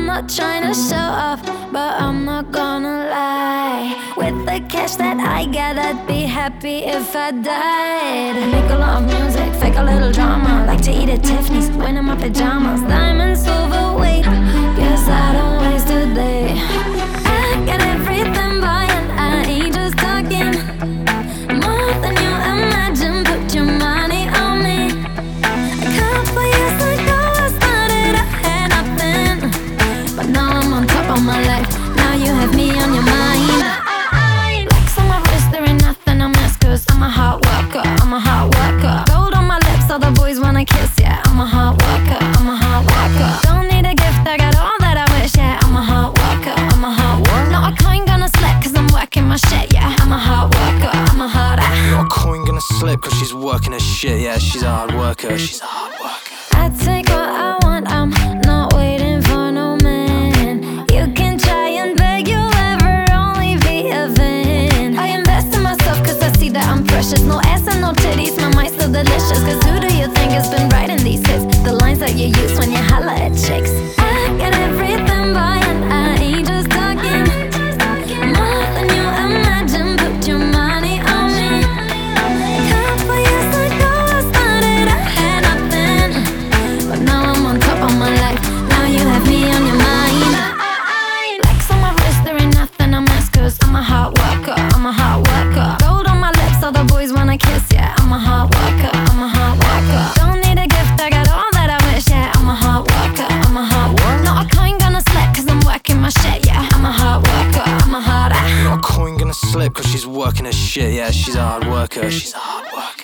not trying to show off, but I'm not gonna lie. With the cash that I got, I'd be happy if I died. I make a lot of music, fake a little drama. Like to eat at Tiffany's, wearing my pajamas. Diamonds overweight, guess I don't waste a day. I got everything buying, I ain't just talking. More than you imagine, put your money on me. A couple years ago I started, I had nothing, but now I'm on top of my life. Now you have me on your mind. Flex on my wrist, there ain't nothing I miss, cause I'm a hard worker, I'm a hard worker. Gold on my lips, all the boys wanna kiss, yeah. I'm a hard worker, I'm a hard worker. Don't need a gift, I got all that I wish, yeah. I'm a hard worker, I'm a hard worker. Not a coin gonna slip, cause I'm working my shit, yeah. I'm a hard worker, I'm a hard Not a coin gonna slip, cause she's working her shit, yeah. She's a hard worker, she's a hard worker. I take what I want, I'm not waiting for no man. You can try and beg, you'll ever only be a van. I invest in myself cause I see that I'm precious. No ass and no titties, my mind's still delicious. Cause who do you think has been writing these hits? The lines that you use when you holla at chicks. I got everything buying, I ain't just talking. More than you imagine, put your money on me. A couple years ago I started, I had nothing, but now I'm on top of my life. Now you have me on your mind. Flex on my wrist, there ain't nothing I miss, cause I'm a hard worker, I'm a hard worker. Gold on my lips, all the boys wanna kiss, yeah. I'm a hard worker, I'm a hard worker. Don't need a gift, I got all that I wish, yeah. I'm a hard worker, I'm a hard worker. Not a coin gonna slip, cause I'm working my shit, yeah. I'm a hard worker, I'm a hard worker. Not a coin gonna slip, cause she's working her shit, yeah. She's a hard worker, she's a hard worker.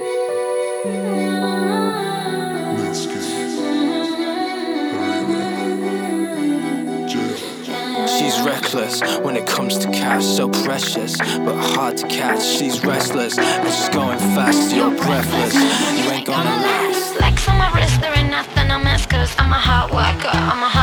She's reckless when it comes to cash, so precious, but hard to catch. She's restless and she's going fast, you're breathless. You ain't gonna last. Flex on my wrist, there ain't nothing I miss, cause I'm a hard worker, I'm a